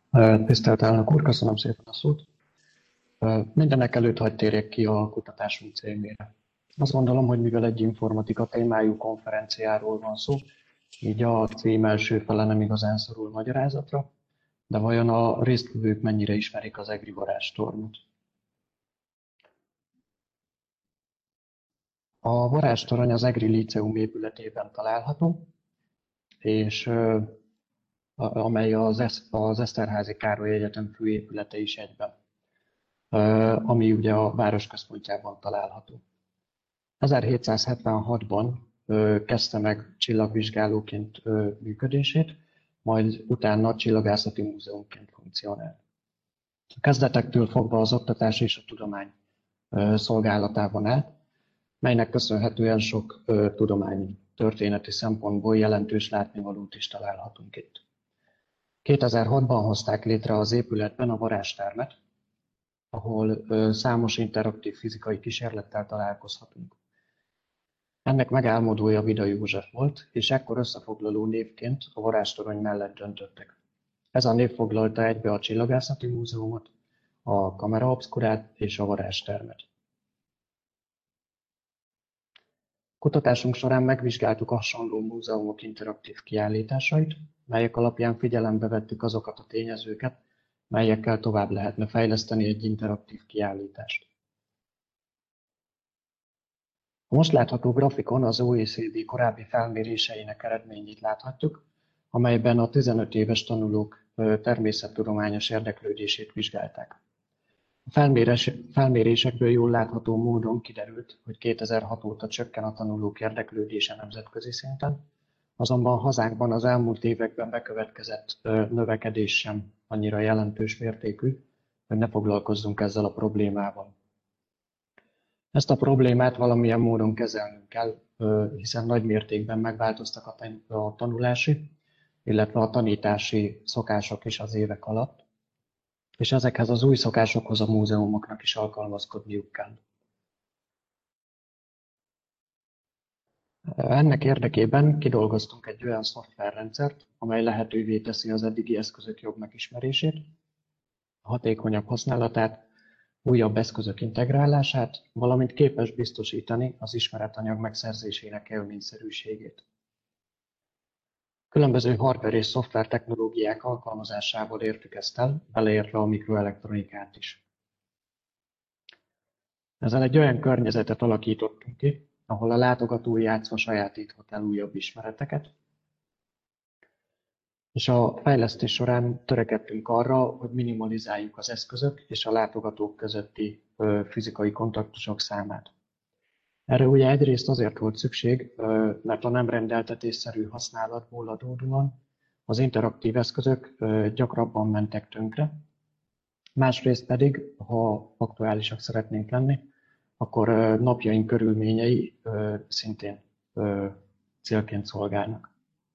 Tisztelt elnök úr, köszönöm szépen a szót. Mindenek előtt hadd térjek ki a kutatásunk címére. Azt gondolom, hogy mivel egy informatika témájú konferenciáról van szó, így a cím első fele nem igazán szorul magyarázatra, de vajon a résztvevők mennyire ismerik az EGRI varázstornyot? A varázstorony az EGRI Líceum épületében található, és amely az Eszterházy Károly Egyetem főépülete is egyben, ami ugye a város központjában található. 1776-ban kezdte meg csillagvizsgálóként működését, majd utána csillagászati múzeumként funkcionált. A kezdetektől fogva az oktatás és a tudomány szolgálatában állt, melynek köszönhetően sok tudományi, történeti szempontból jelentős látnivalót is találhatunk itt. 2006-ban hozták létre az épületben a varázstermet, ahol számos interaktív fizikai kísérlettel találkozhatunk. Ennek megálmodója Vida József volt, és ekkor összefoglaló névként a varázstorony mellett döntöttek. Ez a név foglalta egybe a Csillagászati Múzeumot, a Camera Obscurát és a varázstermet. Kutatásunk során megvizsgáltuk a hasonló múzeumok interaktív kiállításait, melyek alapján figyelembe vettük azokat a tényezőket, melyekkel tovább lehetne fejleszteni egy interaktív kiállítást. A most látható grafikon az OECD korábbi felméréseinek eredményét láthatjuk, amelyben a 15 éves tanulók természettudományos érdeklődését vizsgálták. A felmérésekből jól látható módon kiderült, hogy 2006 óta csökken a tanulók érdeklődése nemzetközi szinten, azonban hazánkban az elmúlt években bekövetkezett növekedés sem annyira jelentős mértékű, hogy ne foglalkozzunk ezzel a problémával. Ezt a problémát valamilyen módon kezelnünk kell, hiszen nagy mértékben megváltoztak a tanulási, illetve a tanítási szokások is az évek alatt, és ezekhez az új szokásokhoz a múzeumoknak is alkalmazkodniuk kell. Ennek érdekében kidolgoztunk egy olyan szoftverrendszert, amely lehetővé teszi az eddigi eszközök jobb megismerését, hatékonyabb használatát, újabb eszközök integrálását, valamint képes biztosítani az ismeretanyag megszerzésének élményszerűségét. Különböző hardware és szoftver technológiák alkalmazásával értük ezt el, beleértve a mikroelektronikát is. Ezzel egy olyan környezetet alakítottunk ki, ahol a látogató játszva sajátíthat el újabb ismereteket, és a fejlesztés során törekedtünk arra, hogy minimalizáljuk az eszközök és a látogatók közötti fizikai kontaktusok számát. Erre ugye egyrészt azért volt szükség, mert a nem rendeltetésszerű használatból adódóan az interaktív eszközök gyakrabban mentek tönkre, másrészt pedig, ha aktuálisak szeretnénk lenni, akkor napjaink körülményei szintén célként szolgálnak.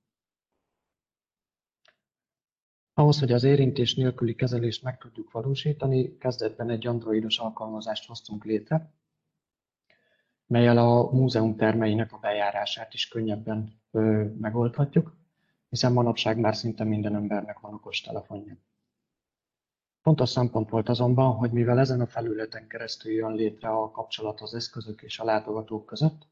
Ahhoz, hogy az érintés nélküli kezelést meg tudjuk valósítani, kezdetben egy androidos alkalmazást hoztunk létre, mellyel a múzeum termeinek a bejárását is könnyebben megoldhatjuk, hiszen manapság már szinte minden embernek van okostelefonja. Fontos szempont volt azonban, hogy mivel ezen a felületen keresztül jön létre a kapcsolat az eszközök és a látogatók között,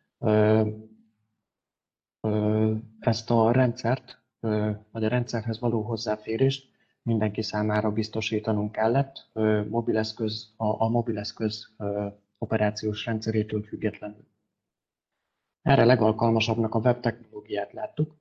ezt a rendszert, vagy a rendszerhez való hozzáférést mindenki számára biztosítanunk kellett, a mobileszköz operációs rendszerétől függetlenül. Erre legalkalmasabbnak a web technológiát láttuk,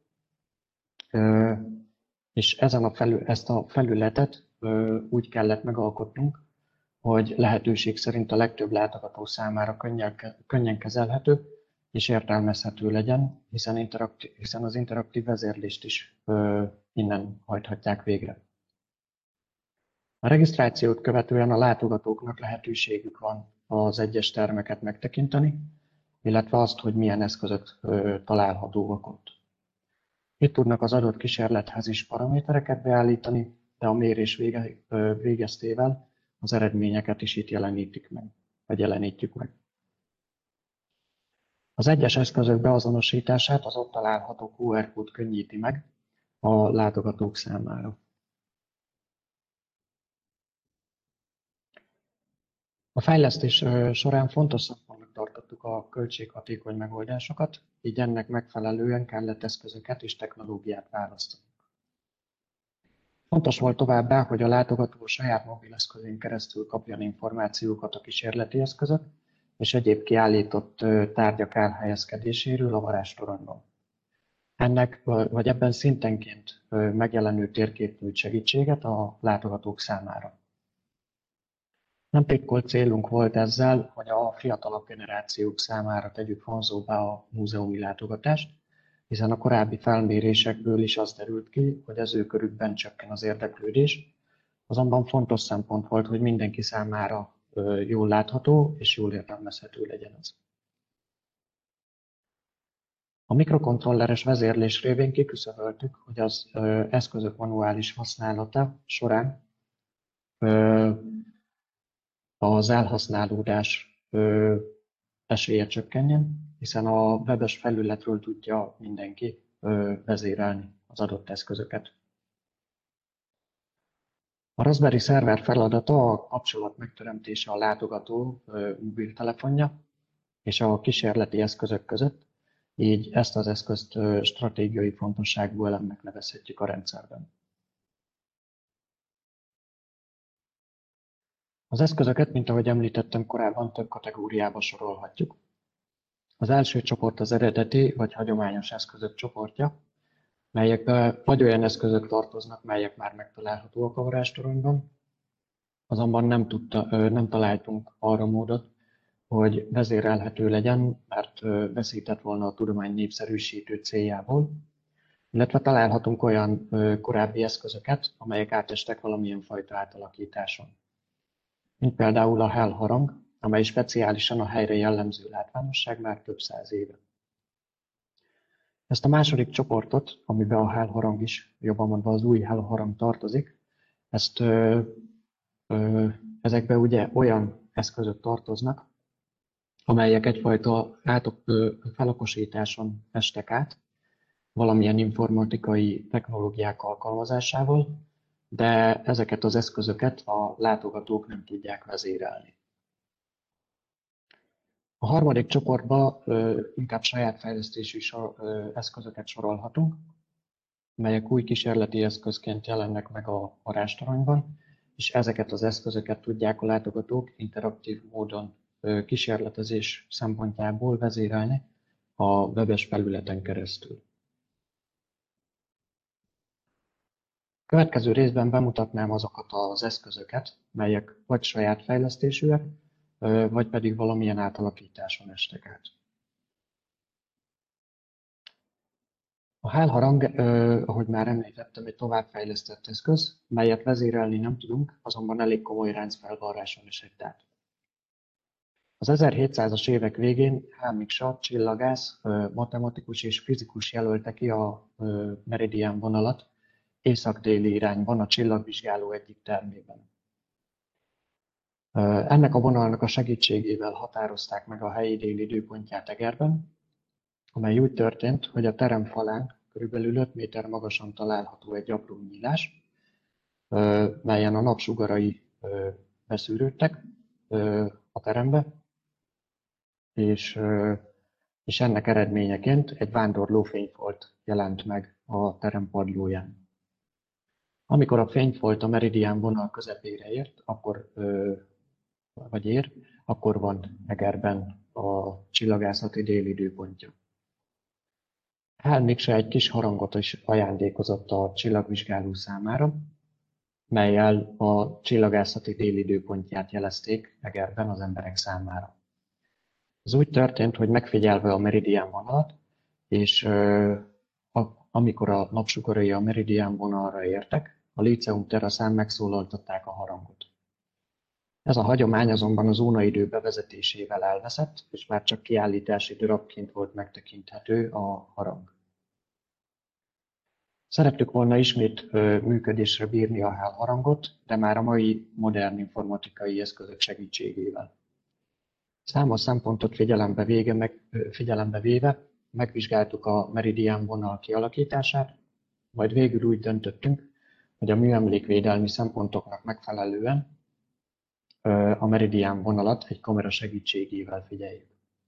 és ezt a felületet úgy kellett megalkotnunk, hogy lehetőség szerint a legtöbb látogató számára könnyen kezelhető és értelmezhető legyen, hiszen az interaktív vezérlést is innen hajthatják végre. A regisztrációt követően a látogatóknak lehetőségük van az egyes termeket megtekinteni, illetve azt, hogy milyen eszközök találhatóak ott. Itt tudnak az adott kísérlethez is paramétereket beállítani, de a mérés végeztével az eredményeket is itt jelenítjük meg. Az egyes eszközök beazonosítását az ott található QR kód könnyíti meg a látogatók számára. A fejlesztés során fontos szempontnak tartottuk a költséghatékony megoldásokat, így ennek megfelelően kellett eszközöket és technológiát választani. Fontos volt továbbá, hogy a látogató a saját mobileszközén keresztül kapjon információkat a kísérleti eszközök és egyéb kiállított tárgyak elhelyezkedéséről a varázstoronyban. Ennek vagy ebben szintenként megjelenő térkép nyújt segítséget a látogatók számára. Nem titkolt célunk volt ezzel, hogy a fiatalabb generációk számára tegyük vonzóbbá a múzeumi látogatást, hiszen a korábbi felmérésekből is az derült ki, hogy az ő körükben csökken az érdeklődés, azonban fontos szempont volt, hogy mindenki számára jól látható és jól értelmezhető legyen az. A mikrokontrolleres vezérlés révén kiküszöböltük, hogy az eszközök manuális használata során az elhasználódás esélye csökkenjen, hiszen a webes felületről tudja mindenki vezérelni az adott eszközöket. A Raspberry szerver feladata a kapcsolat megteremtése a látogató mobiltelefonja és a kísérleti eszközök között, így ezt az eszközt stratégiai fontosságú elemnek nevezhetjük a rendszerben. Az eszközöket, mint ahogy említettem korábban, több kategóriába sorolhatjuk. Az első csoport az eredeti vagy hagyományos eszközök csoportja, melyekbe vagy olyan eszközök tartoznak, melyek már megtalálhatóak a varázstoronyban, azonban nem találtunk arra módot, hogy vezérelhető legyen, mert veszített volna a tudomány népszerűsítő céljából, illetve találhatunk olyan korábbi eszközöket, amelyek átestek valamilyen fajta átalakításon. Mint például a Hell harang, amely speciálisan a helyre jellemző látványosság már több száz éve. Ezt a második csoportot, amiben a Hell harang is, jobban mondva az új Hell harang tartozik, ezekbe ugye olyan eszközök tartoznak, amelyek egyfajta felokosításon estek át, valamilyen informatikai technológiák alkalmazásával, de ezeket az eszközöket a látogatók nem tudják vezérelni. A harmadik csoportba inkább saját fejlesztésű eszközöket sorolhatunk, melyek új kísérleti eszközként jelennek meg a varázstoronyban, és ezeket az eszközöket tudják a látogatók interaktív módon kísérletezés szempontjából vezérelni a webes felületen keresztül. A következő részben bemutatnám azokat az eszközöket, melyek vagy saját fejlesztésűek, vagy pedig valamilyen átalakításon estek át. A Hell harang, ahogy már említettem, egy továbbfejlesztett eszköz, melyet vezérelni nem tudunk, azonban elég komoly ráncfelvarráson esett át. Az 1700-as évek végén H. Miksa csillagász, matematikus és fizikus jelölte ki a meridian vonalat észak-déli irányban a csillagvizsgáló egyik termében. Ennek a vonalnak a segítségével határozták meg a helyi déli időpontját Egerben, amely úgy történt, hogy a terem falán körülbelül 5 méter magasan található egy apró nyílás, melyen a napsugarai beszűrődtek a terembe, és ennek eredményeként egy vándorló fényfolt jelent meg a terem padlóján. Amikor a fényfolt a meridián vonal közepére ért, akkor van Egerben a csillagászati déli időpontja. Hell Miksa egy kis harangot is ajándékozott a csillagvizsgáló számára, mellyel a csillagászati déli időpontját jelezték Egerben az emberek számára. Ez úgy történt, hogy megfigyelve a meridián vonalat, és amikor a napsugarai a meridián vonalra értek, a Líceum teraszán megszólaltatták a harangot. Ez a hagyomány azonban az ónaidő bevezetésével elveszett, és már csak kiállítási darabként volt megtekinthető a harang. Szerettük volna ismét működésre bírni a Hell harangot, de már a mai modern informatikai eszközök segítségével. Számos szempontot figyelembe véve megvizsgáltuk a meridian vonal kialakítását, majd végül úgy döntöttünk, hogy a műemlékvédelmi szempontoknak megfelelően a meridián vonalat egy kamera segítségével figyeljük.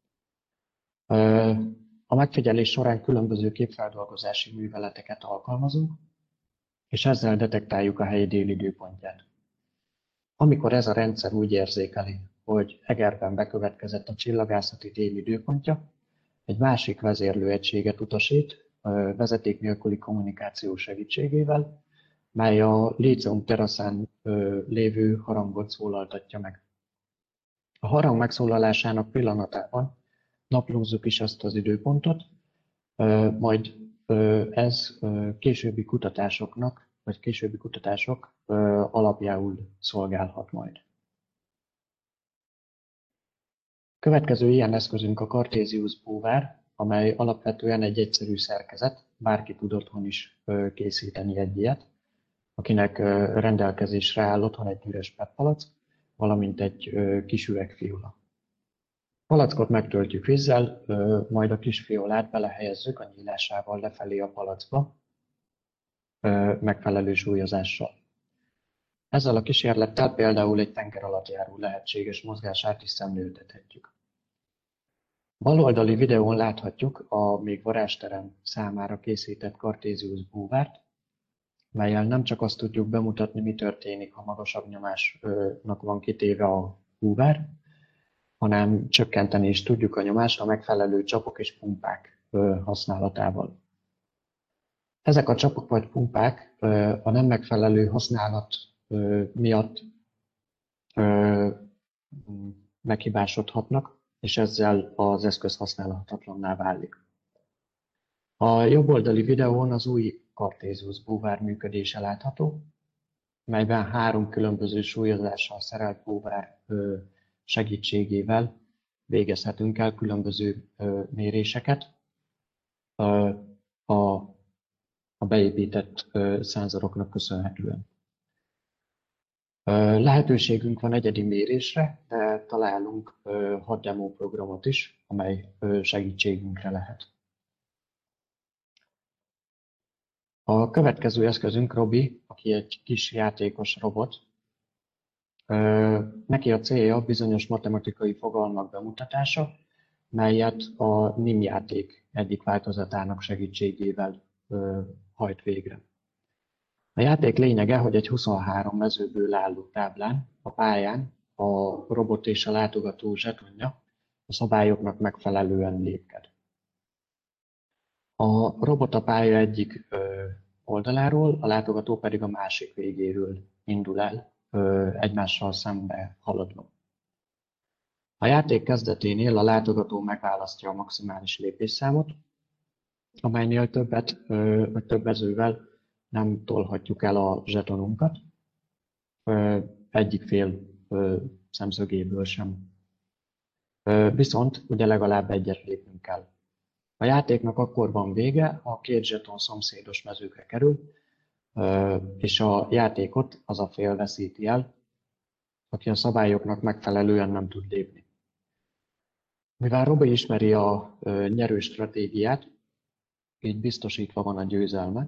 A megfigyelés során különböző képfeldolgozási műveleteket alkalmazunk, és ezzel detektáljuk a helyi délidőpontját. Amikor ez a rendszer úgy érzékeli, hogy Egerben bekövetkezett a csillagászati délidőpontja, egy másik vezérlőegységet utasít vezeték nélküli kommunikáció segítségével, mely a Líceum teraszán lévő harangot szólaltatja meg. A harang megszólalásának pillanatában naplózzuk is azt az időpontot, majd ez későbbi kutatások alapjául szolgálhat majd. Következő ilyen eszközünk a Cartesius búvár, amely alapvetően egy egyszerű szerkezet, bárki tud otthon is készíteni egy ilyet, akinek rendelkezésre áll otthon egy üres PET-palack, valamint egy kis üvegfióla. A palackot megtöltjük vízzel, majd a kis fiolát belehelyezzük a nyílásával lefelé a palackba, megfelelő súlyozással. Ezzel a kísérlettel például egy tengeralattjáró lehetséges mozgását is szemléltethetjük. Baloldali videón láthatjuk a még varázsterem számára készített Cartesius búvárt, mellyel nem csak azt tudjuk bemutatni, mi történik, ha magasabb nyomásnak van kitéve a búvár, hanem csökkenteni is tudjuk a nyomást a megfelelő csapok és pumpák használatával. Ezek a csapok vagy pumpák a nem megfelelő használat miatt meghibásodhatnak, és ezzel az eszköz használhatatlanná válik. A jobboldali videón az új Cartesius búvár működése látható, melyben 3 különböző súlyozással szerelt búvár segítségével végezhetünk el különböző méréseket a beépített szenzoroknak köszönhetően. Lehetőségünk van egyedi mérésre, de találunk 6 demo programot is, amely segítségünkre lehet. A következő eszközünk Robi, aki egy kis játékos robot. Neki a célja bizonyos matematikai fogalmak bemutatása, melyet a NIM játék egyik változatának segítségével hajt végre. A játék lényege, hogy egy 23 mezőből álló táblán, a pályán a robot és a látogató zsetonja a szabályoknak megfelelően lépked. A robot a pálya egyik oldaláról, a látogató pedig a másik végéről indul el, egymással szembe haladva. A játék kezdeténél a látogató megválasztja a maximális lépésszámot, amelynél többet vagy több mezővel nem tolhatjuk el a zsetonunkat, egyik fél szemszögéből sem. Viszont ugye legalább egyet lépnünk kell. A játéknak akkor van vége, ha 2 zseton szomszédos mezőkre kerül, és a játékot az a fél veszíti el, aki a szabályoknak megfelelően nem tud lépni. Mivel Robi ismeri a nyerő stratégiát, így biztosítva van a győzelme,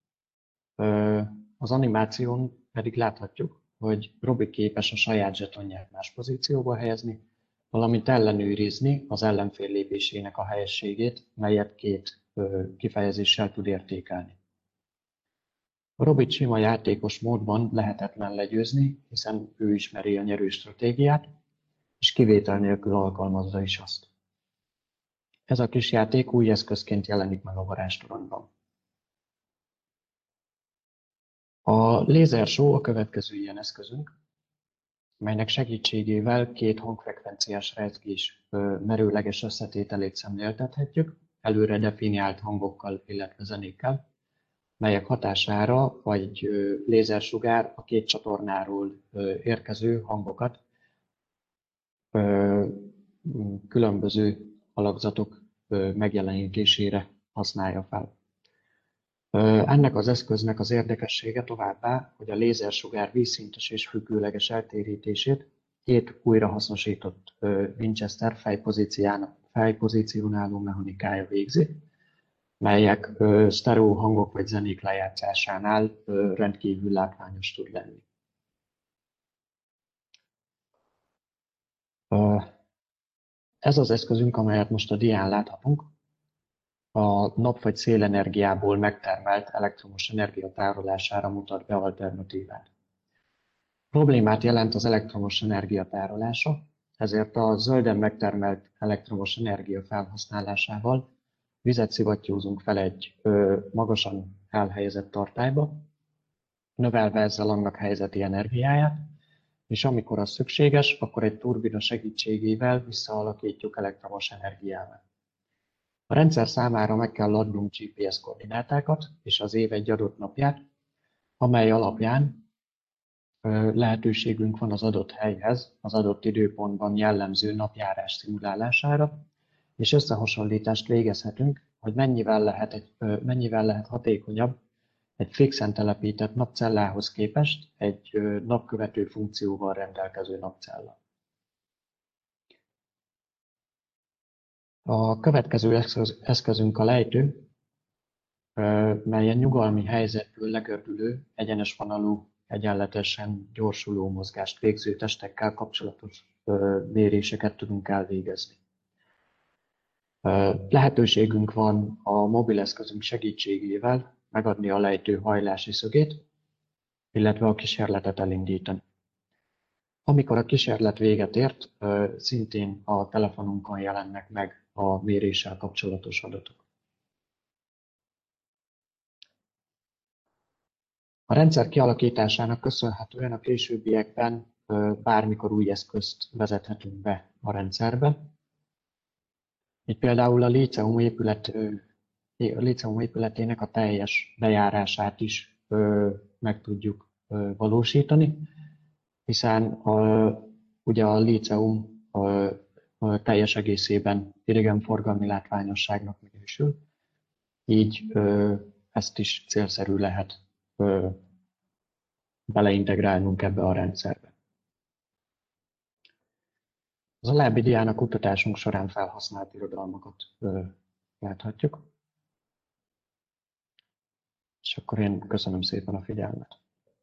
az animáción pedig láthatjuk, hogy Robi képes a saját zsetonját más pozícióba helyezni, valamint ellenőrizni az ellenfél lépésének a helyességét, melyet 2 kifejezéssel tud értékelni. Robit sima játékos módban lehetetlen legyőzni, hiszen ő ismeri a nyerő stratégiát, és kivétel nélkül alkalmazza is azt. Ez a kis játék új eszközként jelenik meg a varázstoronyban. A Laser Show a következő ilyen eszközünk, melynek segítségével 2 hangfrekvenciás rezgés merőleges összetételét szemléltethetjük, előre definiált hangokkal, illetve zenékkel, melyek hatására vagy lézersugár a 2 csatornáról érkező hangokat különböző alakzatok megjelenítésére használja fel. Ennek az eszköznek az érdekessége továbbá, hogy a lézersugár vízszintes és függőleges eltérítését 2 újrahasznosított Winchester fejpozícionáló mechanikája végzi, melyek sztereó hangok vagy zenék lejátszásánál rendkívül látványos tud lenni. Ez az eszközünk, amelyet most a dián láthatunk, a nap- vagy szélenergiából megtermelt elektromos energia tárolására mutat be alternatívát. Problémát jelent az elektromos energia tárolása, ezért a zölden megtermelt elektromos energia felhasználásával vizet szivattyúzunk fel egy magasan elhelyezett tartályba, növelve ezzel annak helyzeti energiáját, és amikor az szükséges, akkor egy turbina segítségével visszaalakítjuk elektromos energiával. A rendszer számára meg kell adnunk GPS koordinátákat és az év egy adott napját, amely alapján lehetőségünk van az adott helyhez, az adott időpontban jellemző napjárás szimulálására, és összehasonlítást végezhetünk, hogy mennyivel lehet hatékonyabb egy fixen telepített napcellához képest egy napkövető funkcióval rendelkező napcella. A következő eszközünk a lejtő, melyen nyugalmi helyzetből legördülő, egyenes vonalú, egyenletesen gyorsuló mozgást végző testekkel kapcsolatos méréseket tudunk elvégezni. Lehetőségünk van a mobileszközünk segítségével megadni a lejtő hajlási szögét, illetve a kísérletet elindítani. Amikor a kísérlet véget ért, szintén a telefonunkon jelennek meg a méréssel kapcsolatos adatok. A rendszer kialakításának köszönhetően a későbbiekben bármikor új eszközt vezethetünk be a rendszerbe. Itt például a líceum épületének a teljes bejárását is meg tudjuk valósítani, hiszen ugye a líceum teljes egészében idegenforgalmi látványosságnak minősül, így ezt is célszerű lehet beleintegrálnunk ebbe a rendszerbe. Az alábbi dián a kutatásunk során felhasznált irodalmakat láthatjuk. És akkor én köszönöm szépen a figyelmet.